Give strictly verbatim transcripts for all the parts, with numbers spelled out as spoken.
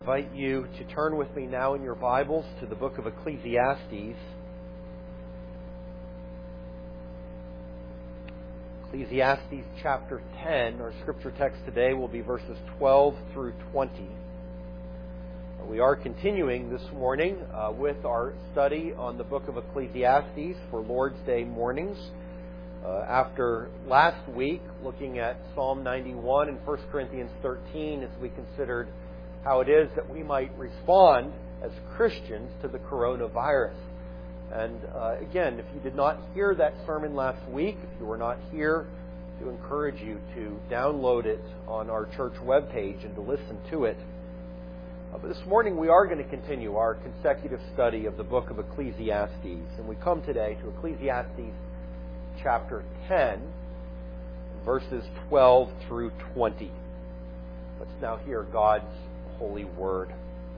I invite you to turn with me now in your Bibles to the book of Ecclesiastes. Ecclesiastes chapter ten. Our scripture text today will be verses twelve through twenty. We are continuing this morning uh, with our study on the book of Ecclesiastes for Lord's Day mornings. Uh, after last week, looking at Psalm ninety-one and First Corinthians thirteen as we considered how it is that we might respond as Christians to the coronavirus. And uh, again, if you did not hear that sermon last week, if you were not here, I do encourage you to download it on our church webpage and to listen to it. Uh, but this morning we are going to continue our consecutive study of the book of Ecclesiastes. And we come today to Ecclesiastes chapter ten, verses twelve through twenty. Let's now hear God's holy word.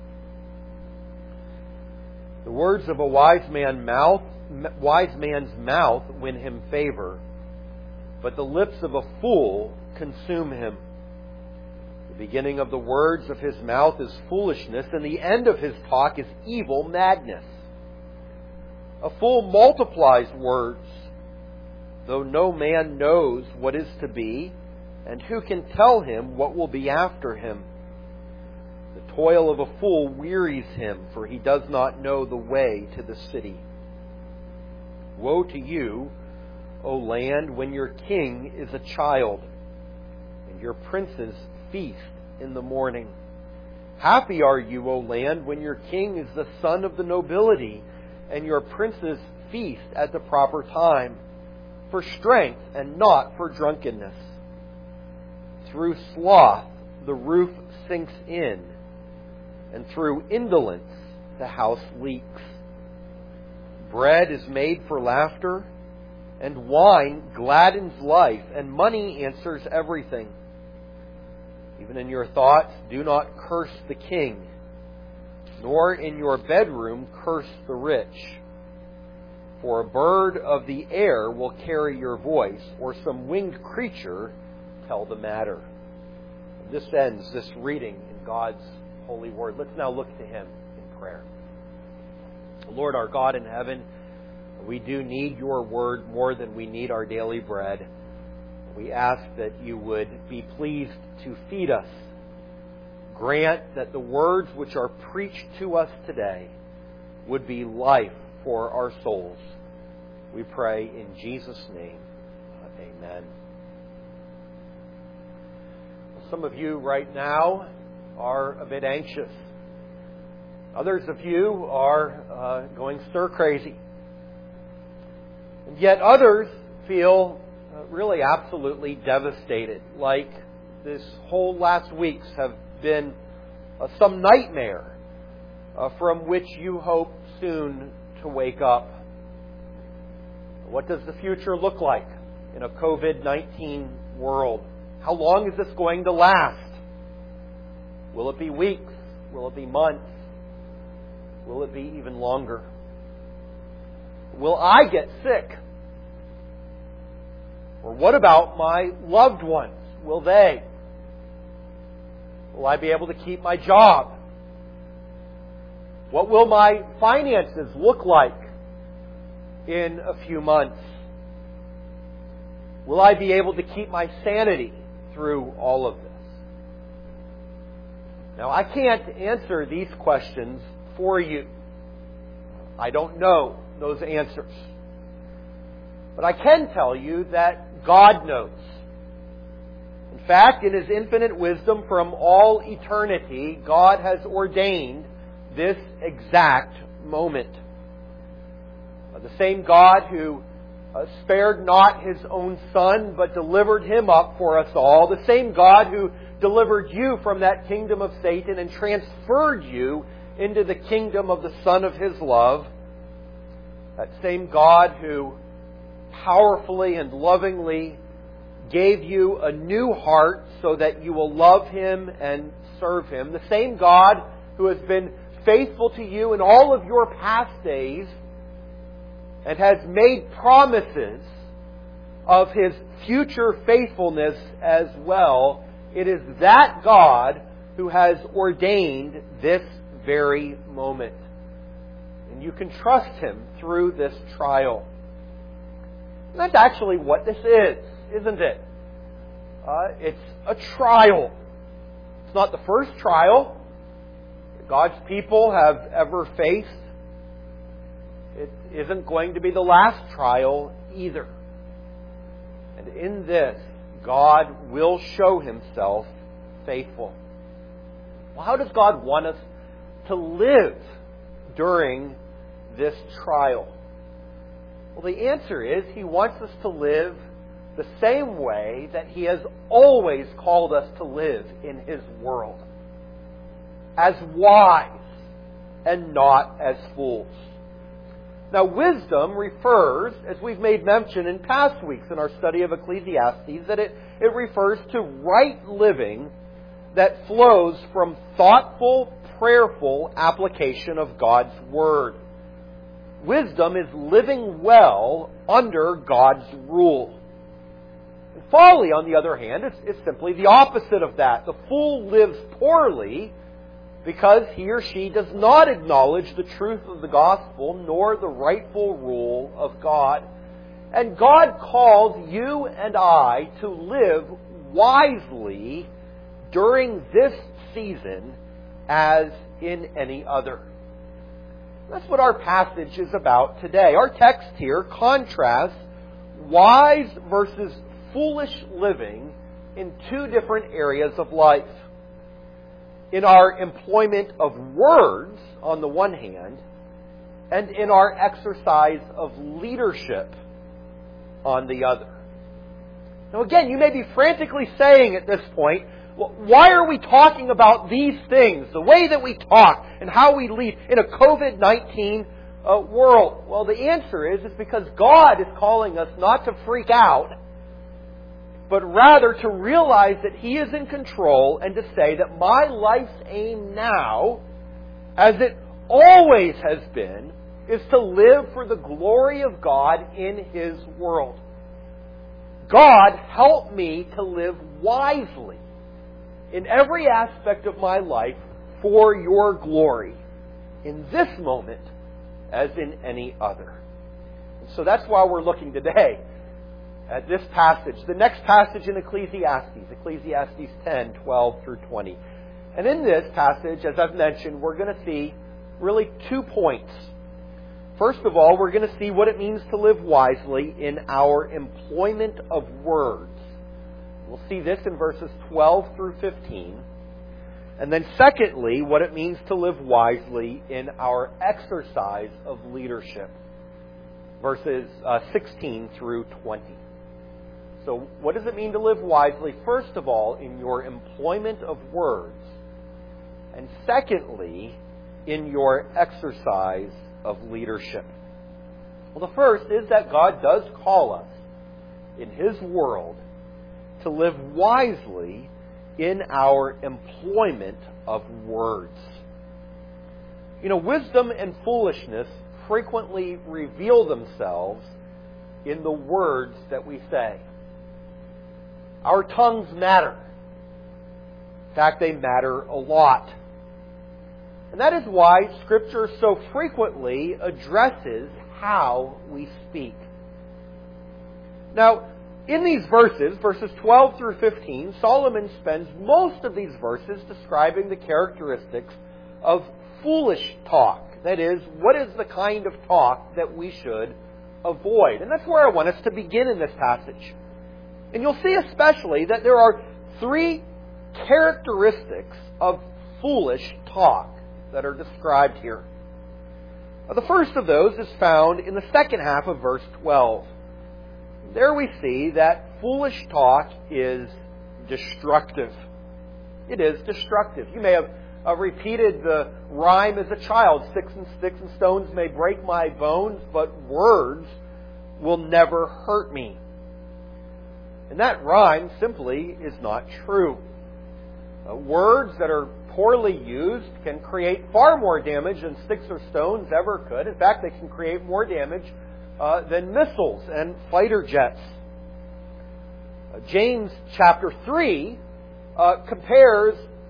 The words of a wise man mouth, wise man's mouth win him favor, but the lips of a fool consume him. The beginning of the words of his mouth is foolishness, and the end of his talk is evil madness. A fool multiplies words, though no man knows what is to be, and who can tell him what will be after him? The toil of a fool wearies him, for he does not know the way to the city. Woe to you, O land, when your king is a child, and your princes feast in the morning. Happy are you, O land, when your king is the son of the nobility, and your princes feast at the proper time, for strength and not for drunkenness. Through sloth the roof sinks in, and through indolence the house leaks. Bread is made for laughter, and wine gladdens life, and money answers everything. Even in your thoughts, do not curse the king, nor in your bedroom curse the rich. For a bird of the air will carry your voice, or some winged creature tell the matter. And this ends this reading in God's holy word. Let's now look to Him in prayer. Lord, our God in heaven, we do need your word more than we need our daily bread. We ask that you would be pleased to feed us. Grant that the words which are preached to us today would be life for our souls. We pray in Jesus' name. Amen. Some of you right now are a bit anxious. Others of you are uh, going stir crazy. And yet others feel uh, really absolutely devastated, like this whole last weeks have been uh, some nightmare uh, from which you hope soon to wake up. What does the future look like in a covid nineteen world? How long is this going to last? Will it be weeks? Will it be months? Will it be even longer? Will I get sick? Or what about my loved ones? Will they? Will I be able to keep my job? What will my finances look like in a few months? Will I be able to keep my sanity through all of this? Now, I can't answer these questions for you. I don't know those answers. But I can tell you that God knows. In fact, in His infinite wisdom from all eternity, God has ordained this exact moment. The same God who uh, spared not His own Son, but delivered Him up for us all. The same God who delivered you from that kingdom of Satan and transferred you into the kingdom of the Son of His love. That same God who powerfully and lovingly gave you a new heart so that you will love Him and serve Him. The same God who has been faithful to you in all of your past days and has made promises of His future faithfulness as well. It is that God who has ordained this very moment. And you can trust Him through this trial. And that's actually what this is, isn't it? Uh, it's a trial. It's not the first trial that God's people have ever faced. It isn't going to be the last trial either. And in this, God will show Himself faithful. Well, how does God want us to live during this trial? Well, the answer is He wants us to live the same way that He has always called us to live in His world. As wise and not as fools. Now, wisdom refers, as we've made mention in past weeks in our study of Ecclesiastes, that it, it refers to right living that flows from thoughtful, prayerful application of God's Word. Wisdom is living well under God's rule. And folly, on the other hand, is, is simply the opposite of that. The fool lives poorly because he or she does not acknowledge the truth of the gospel nor the rightful rule of God. And God calls you and I to live wisely during this season as in any other. That's what our passage is about today. Our text here contrasts wise versus foolish living in two different areas of life. In our employment of words, on the one hand, and in our exercise of leadership, on the other. Now again, you may be frantically saying at this point, well, why are we talking about these things, the way that we talk and how we lead in a covid nineteen uh, world? Well, the answer is, is because God is calling us not to freak out, but rather to realize that He is in control and to say that my life's aim now, as it always has been, is to live for the glory of God in His world. God, help me to live wisely in every aspect of my life for Your glory, in this moment as in any other. And so that's why we're looking today at this passage, the next passage in Ecclesiastes, Ecclesiastes ten, twelve through twenty. And in this passage, as I've mentioned, we're going to see really two points. First of all, we're going to see what it means to live wisely in our employment of words. We'll see this in verses twelve through fifteen. And then secondly, what it means to live wisely in our exercise of leadership. Verses uh, sixteen through twenty. So what does it mean to live wisely? First of all, in your employment of words. And secondly, in your exercise of leadership. Well, the first is that God does call us in His world to live wisely in our employment of words. You know, wisdom and foolishness frequently reveal themselves in the words that we say. Our tongues matter. In fact, they matter a lot. And that is why Scripture so frequently addresses how we speak. Now, in these verses, verses twelve through fifteen, Solomon spends most of these verses describing the characteristics of foolish talk. That is, what is the kind of talk that we should avoid? And that's where I want us to begin in this passage. And you'll see especially that there are three characteristics of foolish talk that are described here. Now, the first of those is found in the second half of verse twelve. There we see that foolish talk is destructive. It is destructive. You may have uh, repeated the rhyme as a child. Sticks and sticks and stones may break my bones, but words will never hurt me. And that rhyme simply is not true. Uh, words that are poorly used can create far more damage than sticks or stones ever could. In fact, they can create more damage uh, than missiles and fighter jets. Uh, James chapter three uh, compares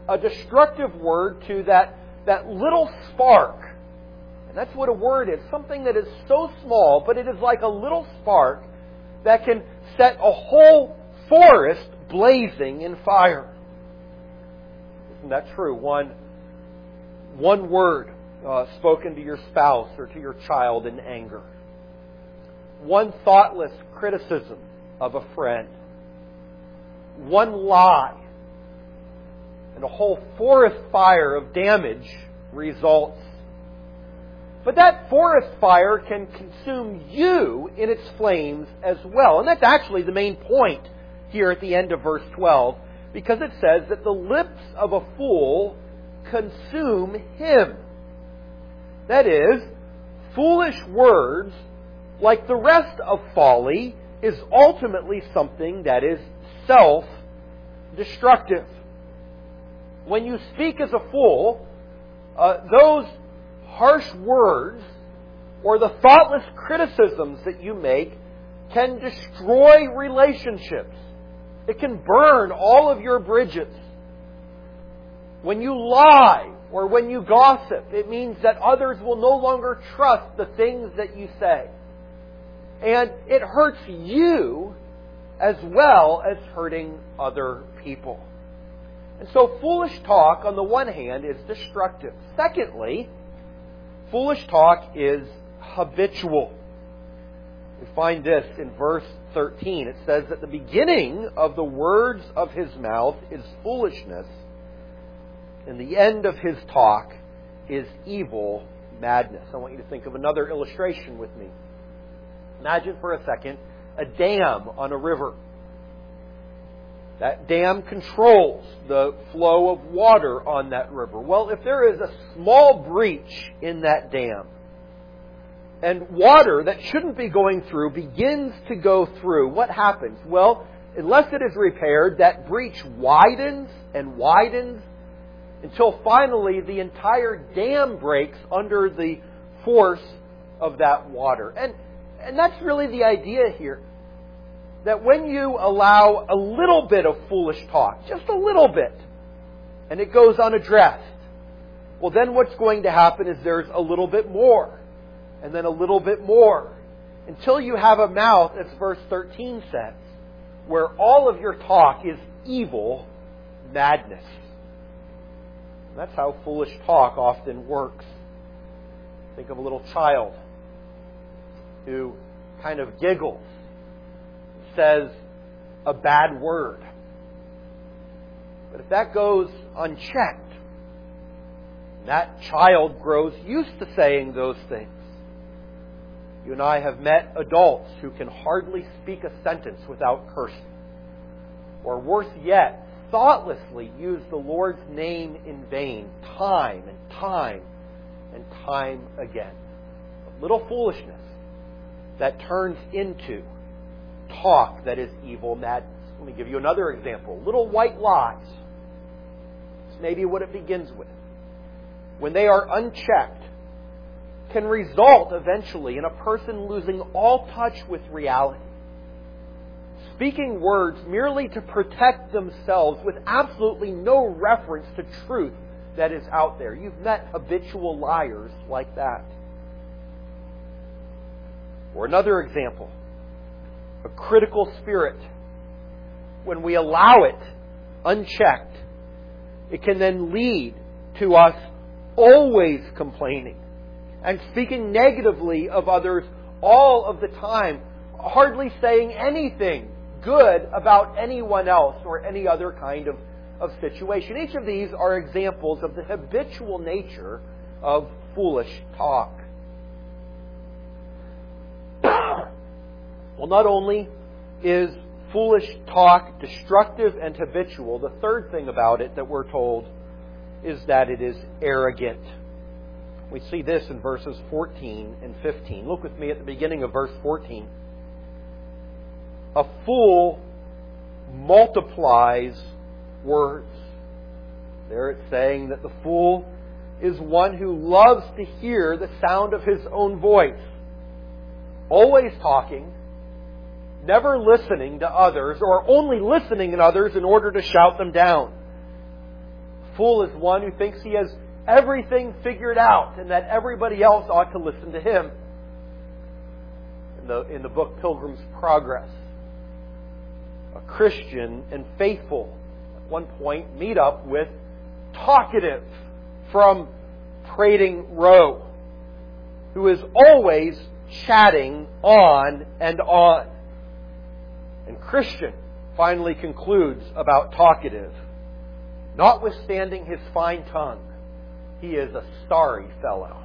a destructive word to that, that little spark. And that's what a word is. Something that is so small, but it is like a little spark that can set a whole forest blazing in fire. Isn't that true? One, one word uh, spoken to your spouse or to your child in anger. One thoughtless criticism of a friend. One lie. And a whole forest fire of damage results. But that forest fire can consume you in its flames as well. And that's actually the main point here at the end of verse twelve, because it says that the lips of a fool consume him. That is, foolish words, like the rest of folly, is ultimately something that is self-destructive. When you speak as a fool, uh, those harsh words or the thoughtless criticisms that you make can destroy relationships. It can burn all of your bridges. When you lie or when you gossip, it means that others will no longer trust the things that you say. And it hurts you as well as hurting other people. And so foolish talk, on the one hand, is destructive. Secondly, foolish talk is habitual. We find this in verse thirteen. It says that the beginning of the words of his mouth is foolishness, and the end of his talk is evil madness. I want you to think of another illustration with me. Imagine for a second a dam on a river. That dam controls the flow of water on that river. Well, if there is a small breach in that dam, and water that shouldn't be going through begins to go through, what happens? Well, unless it is repaired, that breach widens and widens until finally the entire dam breaks under the force of that water. And, and that's really the idea here. That when you allow a little bit of foolish talk, just a little bit, and it goes unaddressed, well, then what's going to happen is there's a little bit more, and then a little bit more, until you have a mouth, as verse thirteen says, where all of your talk is evil madness. And that's how foolish talk often works. Think of a little child who kind of giggles, says a bad word. But if that goes unchecked, that child grows used to saying those things. You and I have met adults who can hardly speak a sentence without cursing. Or worse yet, thoughtlessly use the Lord's name in vain, time and time and time again. A little foolishness that turns into talk that is evil madness. Let me give you another example. Little white lies. It's maybe what it begins with. When they are unchecked, can result eventually in a person losing all touch with reality. Speaking words merely to protect themselves with absolutely no reference to truth that is out there. You've met habitual liars like that. Or another example. A critical spirit. When we allow it unchecked, it can then lead to us always complaining and speaking negatively of others all of the time, hardly saying anything good about anyone else or any other kind of, of situation. Each of these are examples of the habitual nature of foolish talk. Well, not only is foolish talk destructive and habitual, the third thing about it that we're told is that it is arrogant. We see this in verses fourteen and fifteen. Look with me at the beginning of verse fourteen. A fool multiplies words. There it's saying that the fool is one who loves to hear the sound of his own voice. Always talking, never listening to others, or only listening to others in order to shout them down. fool is one who thinks he has everything figured out and that everybody else ought to listen to him. In the, in the book Pilgrim's Progress, a Christian and faithful at one point meet up with Talkative from Prating Row, who is always chatting on and on. And Christian finally concludes about Talkative, notwithstanding his fine tongue, he is a starry fellow.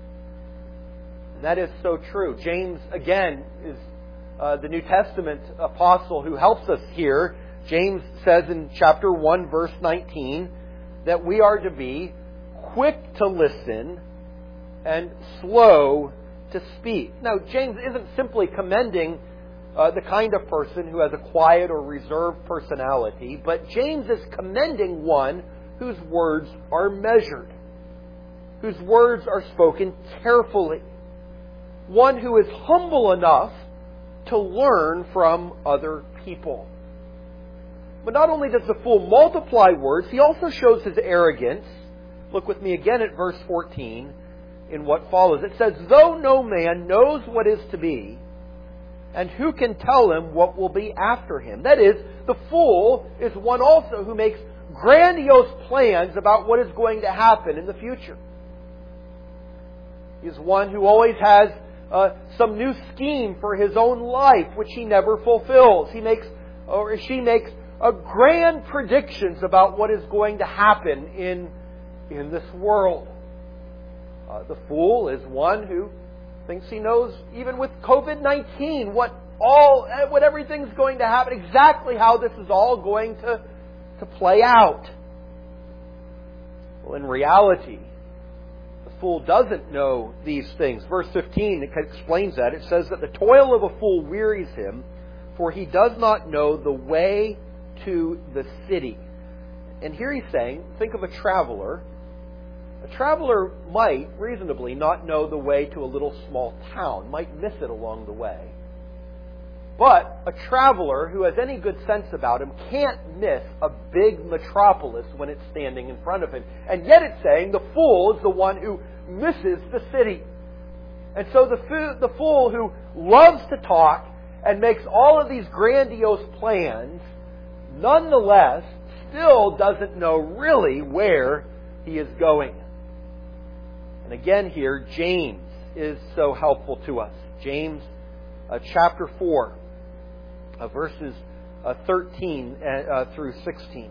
And that is so true. James, again, is uh, the New Testament apostle who helps us here. James says in chapter one, verse nineteen, that we are to be quick to listen and slow to speak. Now, James isn't simply commending uh, the kind of person who has a quiet or reserved personality, but James is commending one whose words are measured, whose words are spoken carefully, one who is humble enough to learn from other people. But not only does the fool multiply words, he also shows his arrogance. Look with me again at verse fourteen in what follows. It says, though no man knows what is to be, and who can tell him what will be after him? That is, the fool is one also who makes grandiose plans about what is going to happen in the future. He is one who always has uh, some new scheme for his own life, which he never fulfills. He makes, or she makes, a grand predictions about what is going to happen in, in this world. Uh, the fool is one who thinks he knows, even with covid nineteen, what all, what everything's going to happen, exactly how this is all going to, to play out. Well, in reality, the fool doesn't know these things. Verse fifteen explains that. It says that the toil of a fool wearies him, for he does not know the way to the city. And here he's saying, think of a traveler. A traveler might reasonably not know the way to a little small town, might miss it along the way. But a traveler who has any good sense about him can't miss a big metropolis when it's standing in front of him. And yet it's saying the fool is the one who misses the city. And so the fool, the fool who loves to talk and makes all of these grandiose plans, nonetheless, still doesn't know really where he is going. And again here, James is so helpful to us. James uh, chapter four, uh, verses uh, thirteen uh, through sixteen.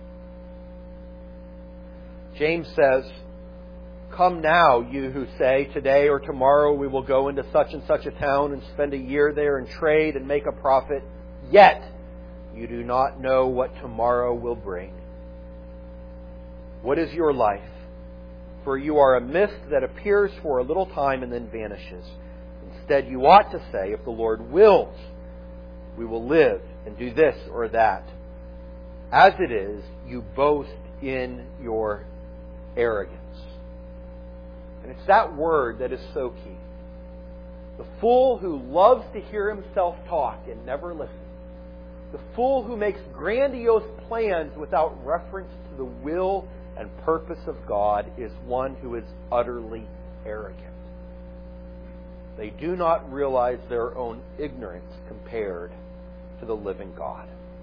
James says, come now, you who say, today or tomorrow we will go into such and such a town and spend a year there and trade and make a profit. Yet you do not know what tomorrow will bring. What is your life? For you are a mist that appears for a little time and then vanishes. Instead, you ought to say, if the Lord wills, we will live and do this or that. As it is, you boast in your arrogance. And it's that word that is so key. The fool who loves to hear himself talk and never listens. The fool who makes grandiose plans without reference to the will and purpose of God is one who is utterly arrogant. They do not realize their own ignorance compared to the living God.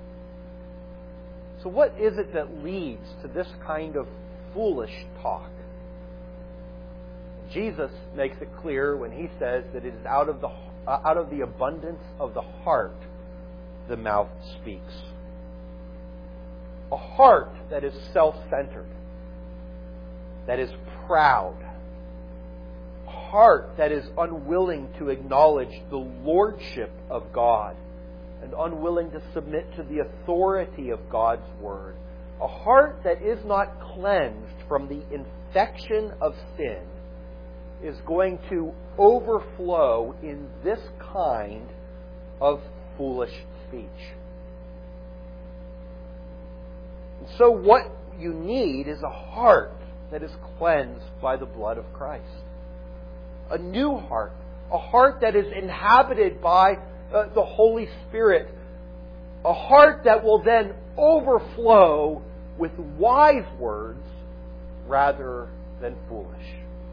So what is it that leads to this kind of foolish talk? Jesus makes it clear when he says that it is out of the uh, out of the abundance of the heart the mouth speaks. A heart that is self-centered, that is proud, a heart that is unwilling to acknowledge the lordship of God and unwilling to submit to the authority of God's Word. A heart that is not cleansed from the infection of sin is going to overflow in this kind of foolish speech. And so what you need is a heart that is cleansed by the blood of Christ. A new heart. A heart that is inhabited by uh, the Holy Spirit. A heart that will then overflow with wise words rather than foolish.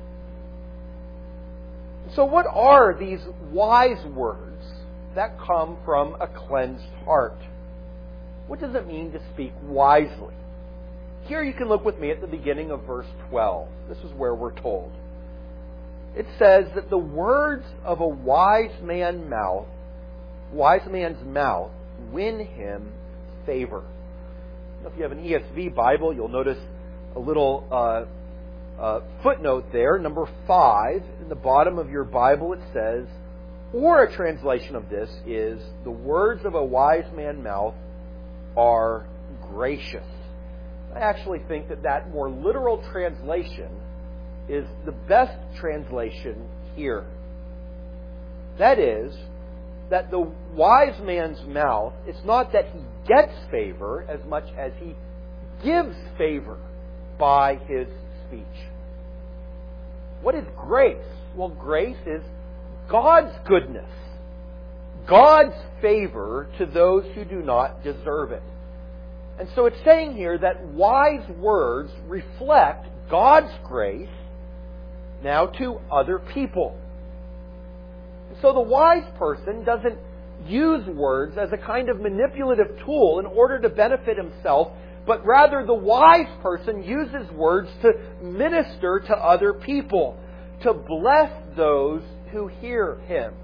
So what are these wise words that come from a cleansed heart? What does it mean to speak wisely? Here you can look with me at the beginning of verse twelve. This is where we're told. It says that the words of a wise man mouth, wise man's mouth win him favor. Now, if you have an E S V Bible, you'll notice a little uh, uh, footnote there, number five. In the bottom of your Bible it says, or a translation of this is, the words of a wise man's mouth are gracious. I actually think that that more literal translation is the best translation here. That is, that the wise man's mouth, it's not that he gets favor as much as he gives favor by his speech. What is grace? Well, grace is God's goodness, God's favor to those who do not deserve it. And so it's saying here that wise words reflect God's grace now to other people. And so the wise person doesn't use words as a kind of manipulative tool in order to benefit himself, but rather the wise person uses words to minister to other people, to bless those who hear him.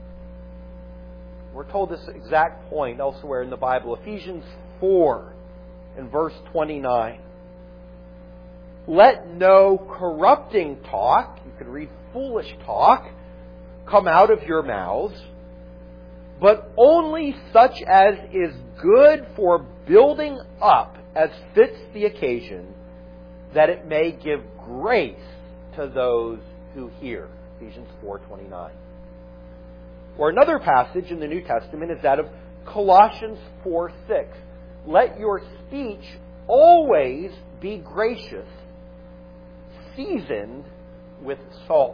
We're told this exact point elsewhere in the Bible. Ephesians four in verse twenty-nine. Let no corrupting talk, you could read foolish talk, come out of your mouths, but only such as is good for building up as fits the occasion, that it may give grace to those who hear. Ephesians four twenty-nine. Or another passage in the New Testament is that of Colossians four six. Let your speech always be gracious, seasoned with salt.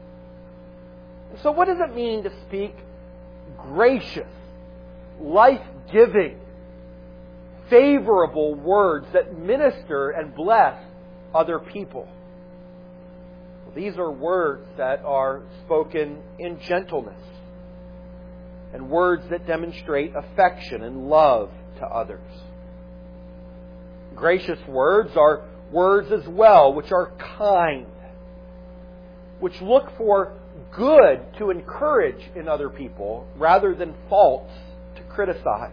So what does it mean to speak gracious, life-giving, favorable words that minister and bless other people? Well, these are words that are spoken in gentleness, and words that demonstrate affection and love to others. Gracious words are words as well which are kind, which look for good to encourage in other people rather than faults to criticize.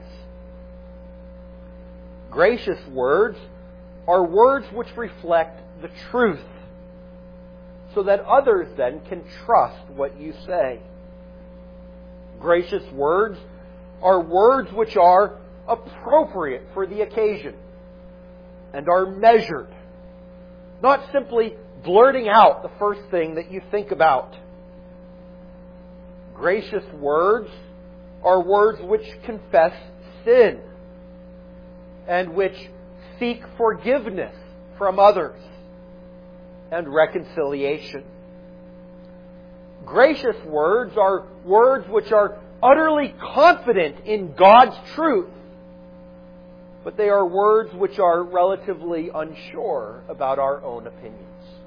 Gracious words are words which reflect the truth, so that others then can trust what you say. Gracious words are words which are appropriate for the occasion and are measured, not simply blurting out the first thing that you think about. Gracious words are words which confess sin and which seek forgiveness from others and reconciliation. Gracious words are words which are utterly confident in God's truth, but they are words which are relatively unsure about our own opinions.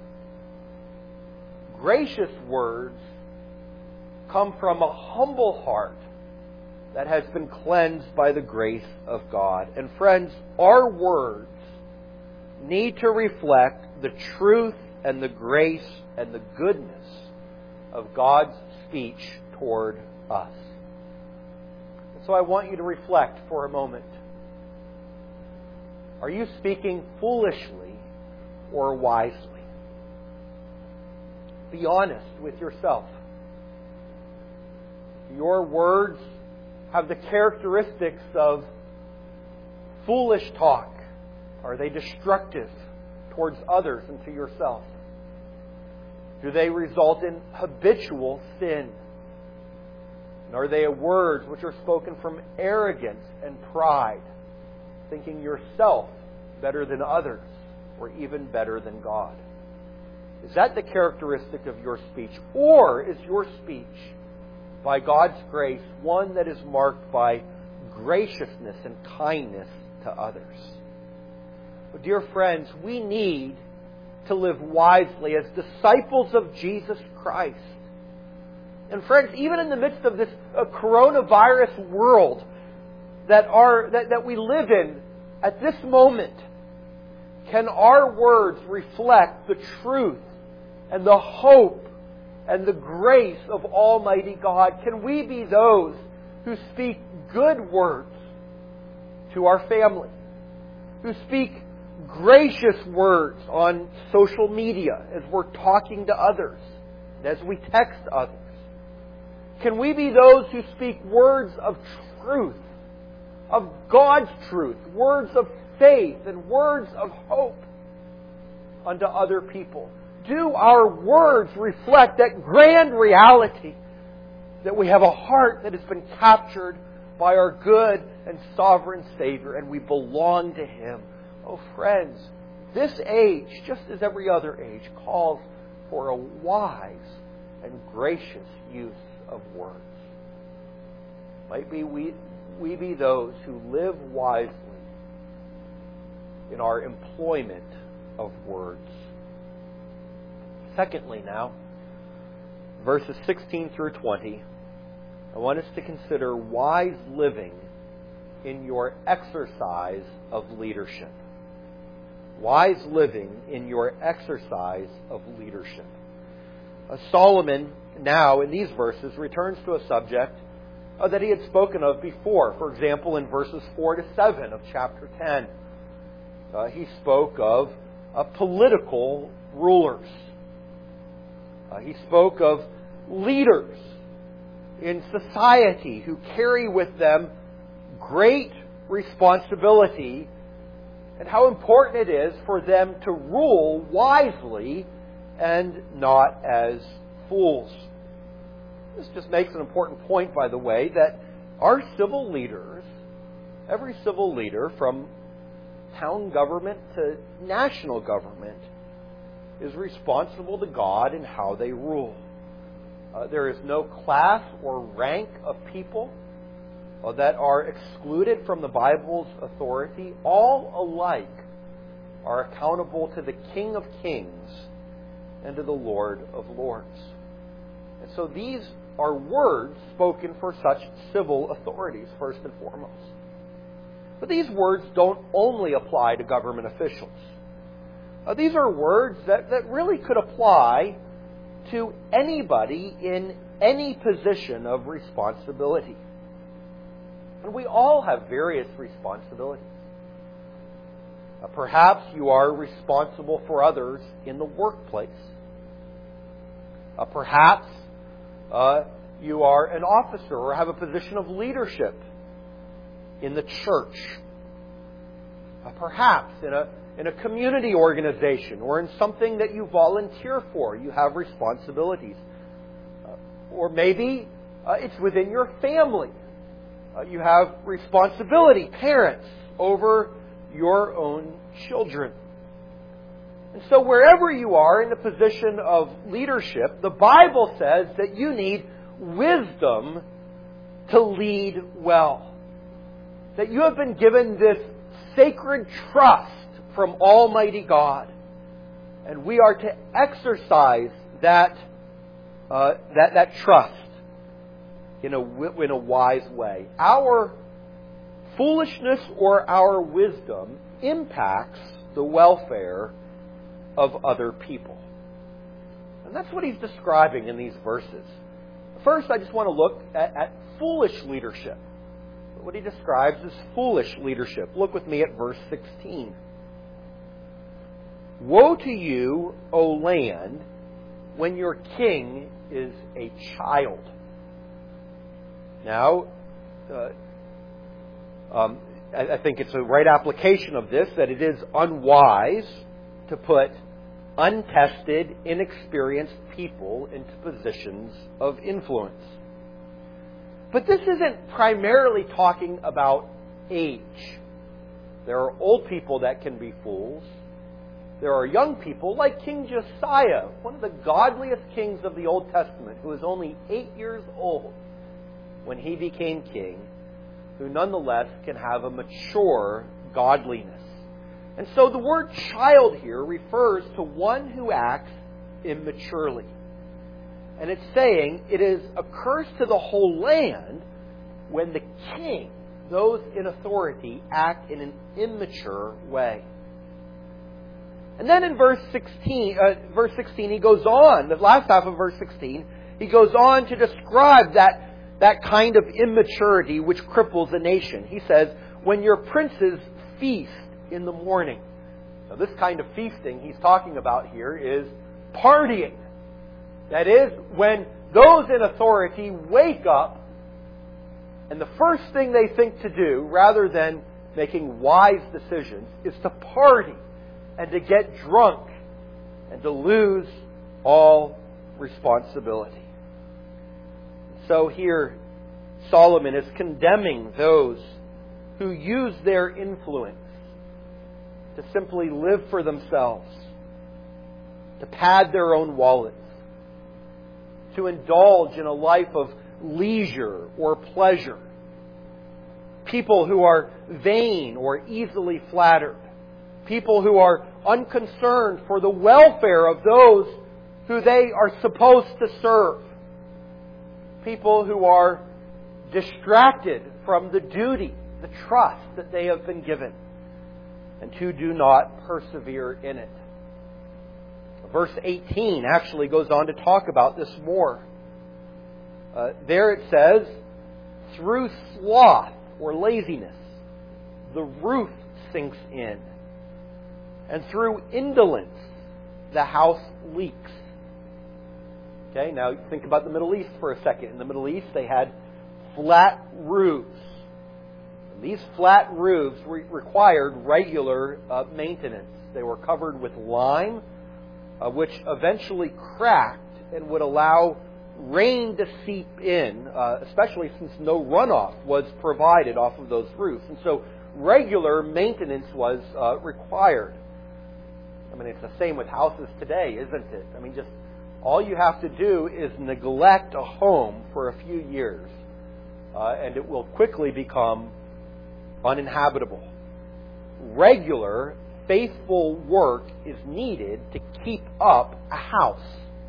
Gracious words come from a humble heart that has been cleansed by the grace of God. And friends, our words need to reflect the truth and the grace and the goodness of God's speech toward us. And so I want you to reflect for a moment. Are you speaking foolishly or wisely? Be honest with yourself. Your words have the characteristics of foolish talk. Are they destructive towards others and to yourself? Do they result in habitual sin? And are they words which are spoken from arrogance and pride, thinking yourself better than others or even better than God? Is that the characteristic of your speech? Or is your speech, by God's grace, one that is marked by graciousness and kindness to others? Well, dear friends, we need to live wisely as disciples of Jesus Christ. And friends, even in the midst of this uh, coronavirus world that, are, that, that we live in at this moment, can our words reflect the truth and the hope and the grace of Almighty God? Can we be those who speak good words to our family, who speak gracious words on social media as we're talking to others, as we text others? Can we be those who speak words of truth, of God's truth, words of faith and words of hope unto other people? Do our words reflect that grand reality that we have a heart that has been captured by our good and sovereign Savior and we belong to Him? Oh, friends, this age, just as every other age, calls for a wise and gracious use of words. Might be we, we be those who live wisely in our employment of words. Secondly now, verses sixteen through twenty, I want us to consider wise living in your exercise of leadership. Wise living in your exercise of leadership. Uh, Solomon now, in these verses, returns to a subject uh, that he had spoken of before. For example, in verses four to seven of chapter ten, uh, he spoke of uh, political rulers. Uh, he spoke of leaders in society who carry with them great responsibility and how important it is for them to rule wisely and not as fools. This just makes an important point, by the way, that our civil leaders, every civil leader from town government to national government, is responsible to God in how they rule. Uh, there is no class or rank of people uh, that are excluded from the Bible's authority. All alike are accountable to the King of Kings and to the Lord of Lords. And so these are words spoken for such civil authorities, first and foremost. But these words don't only apply to government officials. Uh, these are words that, that really could apply to anybody in any position of responsibility. And we all have various responsibilities. Uh, perhaps you are responsible for others in the workplace. Uh, perhaps uh, you are an officer or have a position of leadership in the church. Uh, perhaps in a in a community organization or in something that you volunteer for, you have responsibilities. Uh, or maybe uh, it's within your family. Uh, you have responsibility, parents, over your own children. And so wherever you are in a position of leadership, the Bible says that you need wisdom to lead well. That you have been given this sacred trust from Almighty God. And we are to exercise that, uh, that, that trust in a, in a wise way. Our foolishness or our wisdom impacts the welfare of other people. And that's what he's describing in these verses. First, I just want to look at, at foolish leadership. What he describes is foolish leadership. Look with me at verse sixteen. Woe to you, O land, when your king is a child. Now, uh, um, I, I think it's a right application of this, that it is unwise to put untested, inexperienced people into positions of influence. But this isn't primarily talking about age. There are old people that can be fools. There are young people like King Josiah, one of the godliest kings of the Old Testament, who was only eight years old when he became king, who nonetheless can have a mature godliness. And so the word child here refers to one who acts immaturely. And it's saying it is a curse to the whole land when the king, those in authority, act in an immature way. And then in verse sixteen, uh, verse sixteen, he goes on, the last half of verse sixteen, he goes on to describe that, that kind of immaturity which cripples a nation. He says, when your princes feast in the morning. Now this kind of feasting he's talking about here is partying. That is, when those in authority wake up and the first thing they think to do, rather than making wise decisions, is to party and to get drunk and to lose all responsibility. So here Solomon is condemning those who use their influence to simply live for themselves, to pad their own wallets, to indulge in a life of leisure or pleasure. People who are vain or easily flattered. People who are unconcerned for the welfare of those who they are supposed to serve. People who are distracted from the duty, the trust that they have been given, and who do not persevere in it. Verse eighteen actually goes on to talk about this more. Uh, there it says, through sloth or laziness, the roof sinks in, and through indolence, the house leaks. Okay, now think about the Middle East for a second. In the Middle East, they had flat roofs. And these flat roofs re- required regular uh, maintenance. They were covered with lime, uh, which eventually cracked and would allow rain to seep in, uh, especially since no runoff was provided off of those roofs. And so regular maintenance was uh, required. I mean, it's the same with houses today, isn't it? I mean, just all you have to do is neglect a home for a few years, uh, and it will quickly become uninhabitable. Regular, faithful work is needed to keep up a house.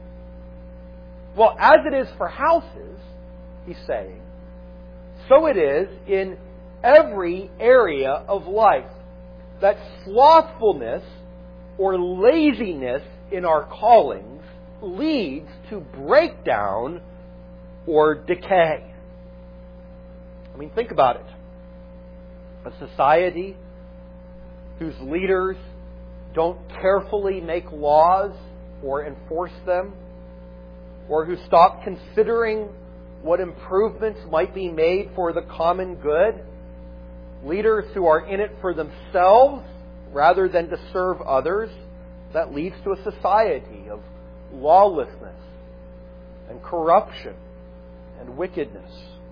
Well, as it is for houses, he's saying, so it is in every area of life. That slothfulness or laziness in our callings leads to breakdown or decay. I mean, think about it. A society whose leaders don't carefully make laws or enforce them, or who stop considering what improvements might be made for the common good, leaders who are in it for themselves rather than to serve others, that leads to a society of lawlessness and corruption and wickedness.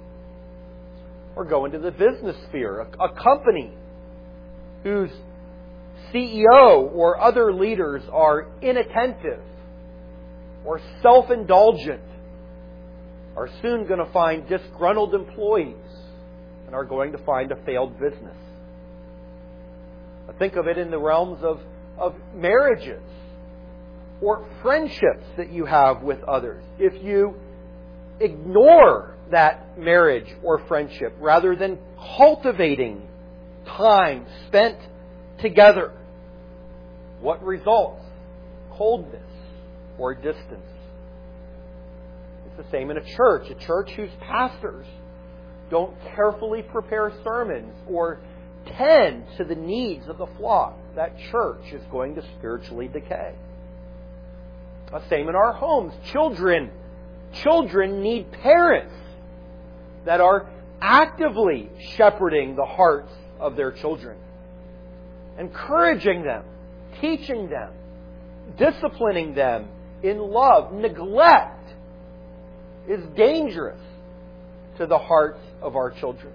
Or go into the business sphere, a, a company whose C E O or other leaders are inattentive or self-indulgent are soon going to find disgruntled employees and are going to find a failed business. Think of it in the realms of, of marriages or friendships that you have with others. If you ignore that marriage or friendship rather than cultivating time spent together, what results? Coldness or distance. It's the same in a church. A church whose pastors don't carefully prepare sermons or tend to the needs of the flock. That church is going to spiritually decay. The same in our homes. Children. Children need parents that are actively shepherding the hearts of their children, encouraging them, teaching them, disciplining them in love. Neglect is dangerous to the hearts of our children.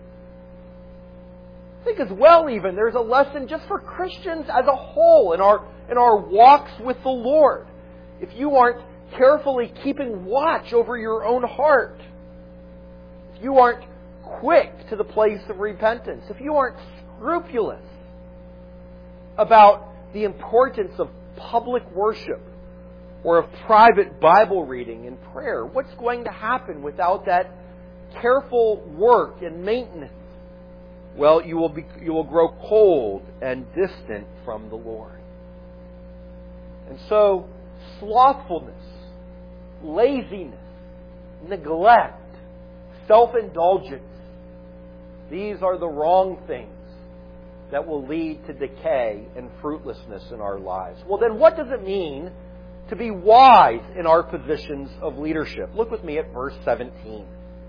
I think as well even there's a lesson just for Christians as a whole in our in our walks with the Lord. If you aren't carefully keeping watch over your own heart, if you aren't quick to the place of repentance, if you aren't scrupulous about the importance of public worship or of private Bible reading and prayer. What's going to happen without that careful work and maintenance? Well, you will be, you will grow cold and distant from the Lord. And so, slothfulness, laziness, neglect, self-indulgence, these are the wrong things that will lead to decay and fruitlessness in our lives. Well, then what does it mean to be wise in our positions of leadership? Look with me at verse seventeen.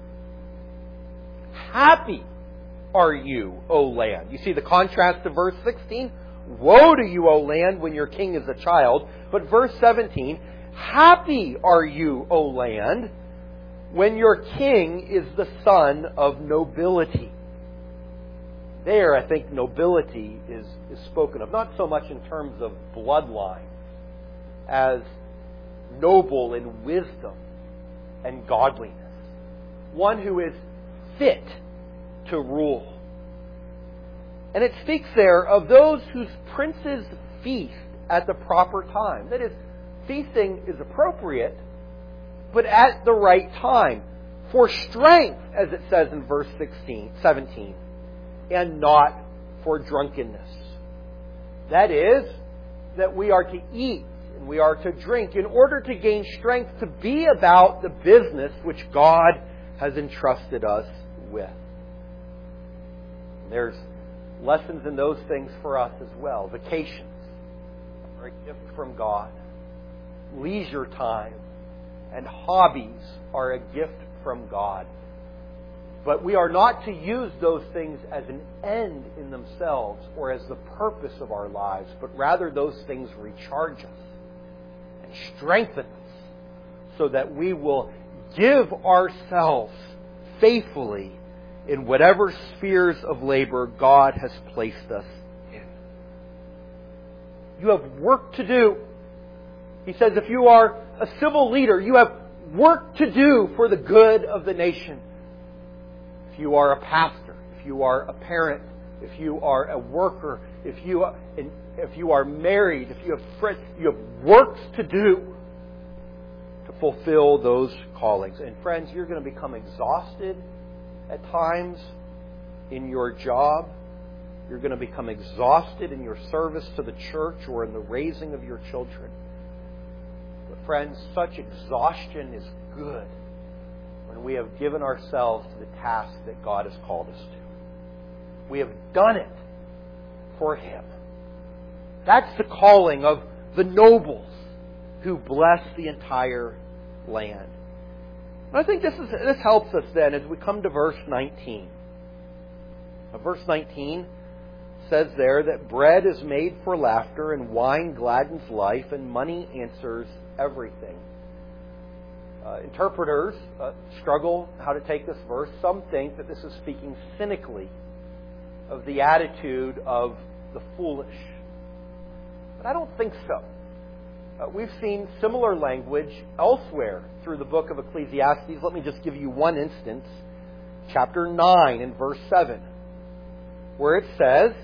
Happy are you, O land. You see the contrast to verse sixteen? Woe to you, O land, when your king is a child. But verse seventeen, happy are you, O land, when your king is the son of nobility. There, I think nobility is, is spoken of, not so much in terms of bloodline, as noble in wisdom and godliness. One who is fit to rule. And it speaks there of those whose princes feast at the proper time. That is, feasting is appropriate, but at the right time. For strength, as it says in verse sixteen, seventeen, and not for drunkenness. That is, that we are to eat and we are to drink in order to gain strength to be about the business which God has entrusted us with. There's lessons in those things for us as well. Vacations are a gift from God. Leisure time and hobbies are a gift from God. But we are not to use those things as an end in themselves or as the purpose of our lives, but rather those things recharge us and strengthen us so that we will give ourselves faithfully in whatever spheres of labor God has placed us in. You have work to do. He says if you are a civil leader, you have work to do for the good of the nation. If you are a pastor, if you are a parent, if you are a worker, if you are, if you are married, if you have friends, you have works to do to fulfill those callings. And friends, you're going to become exhausted at times in your job. You're going to become exhausted in your service to the church or in the raising of your children. But friends, such exhaustion is good when we have given ourselves to the task that God has called us to. We have done it for Him. That's the calling of the nobles who bless the entire land. And I think this is this helps us then as we come to verse nineteen. Now, verse nineteen says there that bread is made for laughter and wine gladdens life and money answers everything. Uh, interpreters uh, struggle how to take this verse. Some think that this is speaking cynically of the attitude of the foolish. But I don't think so. Uh, we've seen similar language elsewhere through the book of Ecclesiastes. Let me just give you one instance. Chapter nine and verse seven. Where it says,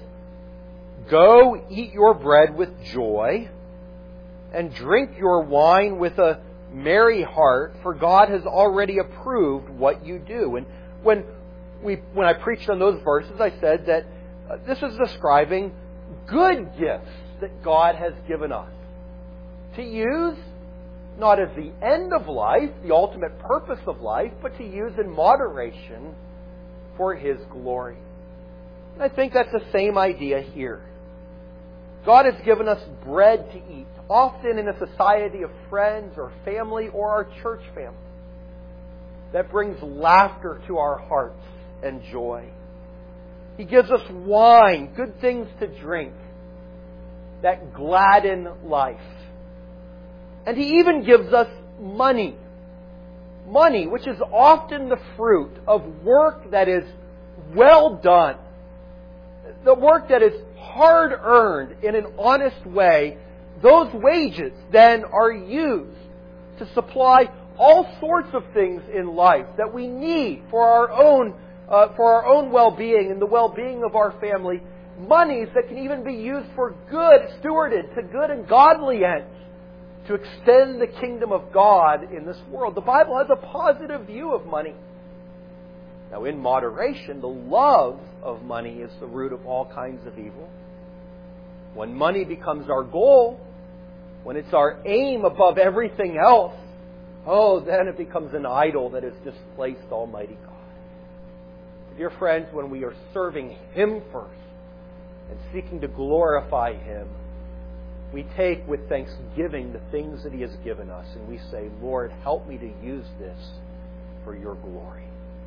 "Go eat your bread with joy and drink your wine with a merry heart, for God has already approved what you do." And when we when I preached on those verses, I said that uh, this is describing good gifts that God has given us to use not as the end of life, the ultimate purpose of life, but to use in moderation for His glory. And I think that's the same idea here. God has given us bread to eat, often in a society of friends or family or our church family, that brings laughter to our hearts and joy. He gives us wine, good things to drink, that gladden life. And He even gives us money. Money, which is often the fruit of work that is well done. The work that is hard earned in an honest way. Those wages then are used to supply all sorts of things in life that we need for our own uh, for our own well-being and the well-being of our family monies that can even be used for good, stewarded to good and godly ends, to extend the kingdom of God in this world. The Bible has a positive view of money. Now, in moderation, the love of money is the root of all kinds of evil. When money becomes our goal, when it's our aim above everything else, oh, then it becomes an idol that has displaced Almighty God. Dear friends, when we are serving Him first and seeking to glorify Him, we take with thanksgiving the things that He has given us, and we say, Lord, help me to use this for Your glory.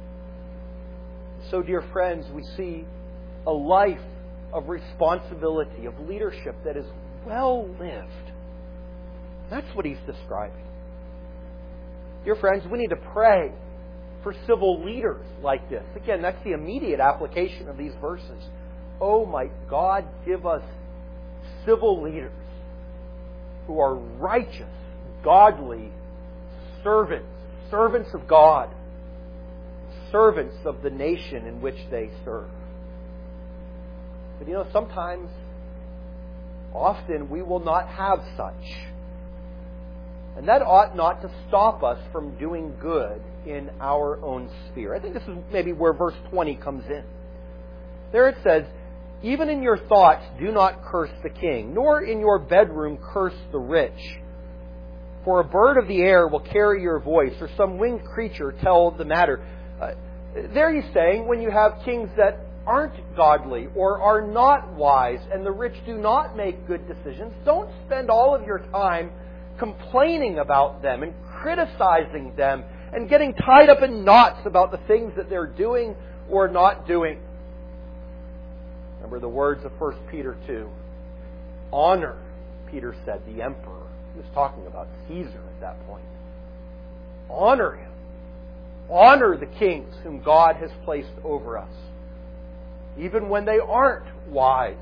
So, dear friends, we see a life of responsibility, of leadership that is well lived. That's what He's describing. Dear friends, we need to pray for civil leaders like this. Again, that's the immediate application of these verses. Oh, my God, give us civil leaders who are righteous, godly servants, servants of God, servants of the nation in which they serve. But you know, sometimes, often, we will not have such. And that ought not to stop us from doing good in our own sphere. I think this is maybe where verse twenty comes in. There it says, even in your thoughts do not curse the king, nor in your bedroom curse the rich. For a bird of the air will carry your voice, or some winged creature tell the matter. Uh, there he's saying, when you have kings that aren't godly or are not wise, and the rich do not make good decisions, don't spend all of your time complaining about them and criticizing them and getting tied up in knots about the things that they're doing or not doing. Remember the words of First Peter two. Honor, Peter said, the emperor. He was talking about Caesar at that point. Honor him. Honor the kings whom God has placed over us, even when they aren't wise.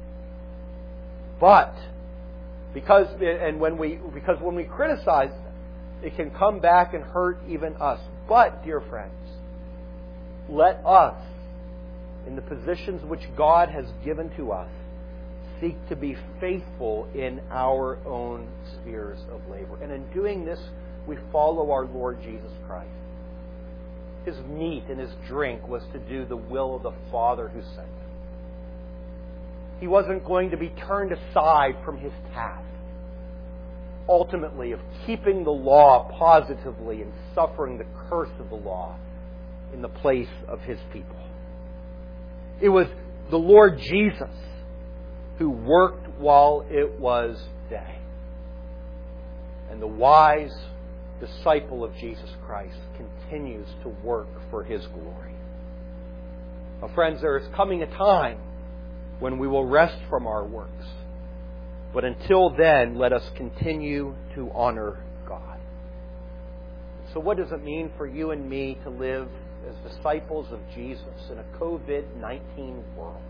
But because and when we because when we criticize them, it can come back and hurt even us. But, dear friends, let us, in the positions which God has given to us, seek to be faithful in our own spheres of labor. And in doing this, we follow our Lord Jesus Christ. His meat and His drink was to do the will of the Father who sent Him. He wasn't going to be turned aside from His task, ultimately, of keeping the law positively and suffering the curse of the law in the place of His people. It was the Lord Jesus who worked while it was day. And the wise disciple of Jesus Christ continues to work for His glory. Now, friends, there is coming a time when we will rest from our works. But until then, let us continue to honor God. So what does it mean for you and me to live as disciples of Jesus in a covid nineteen world?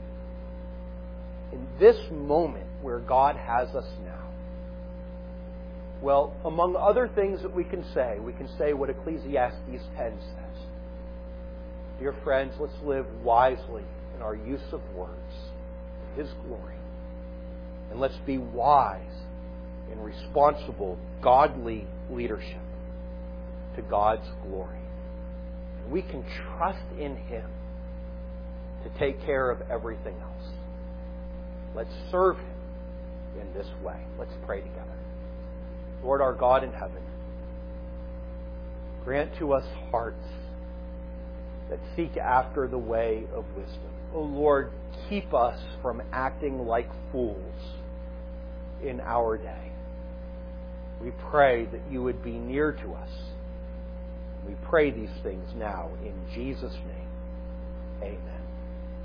In this moment where God has us now. Well, among other things that we can say, we can say what Ecclesiastes ten says. Dear friends, let's live wisely in our use of words for His glory. And let's be wise in responsible, godly leadership to God's glory. And we can trust in Him to take care of everything else. Let's serve Him in this way. Let's pray together. Lord our God in heaven, grant to us hearts that seek after the way of wisdom. O Lord, keep us from acting like fools in our day. We pray that You would be near to us. We pray these things now in Jesus' name. Amen.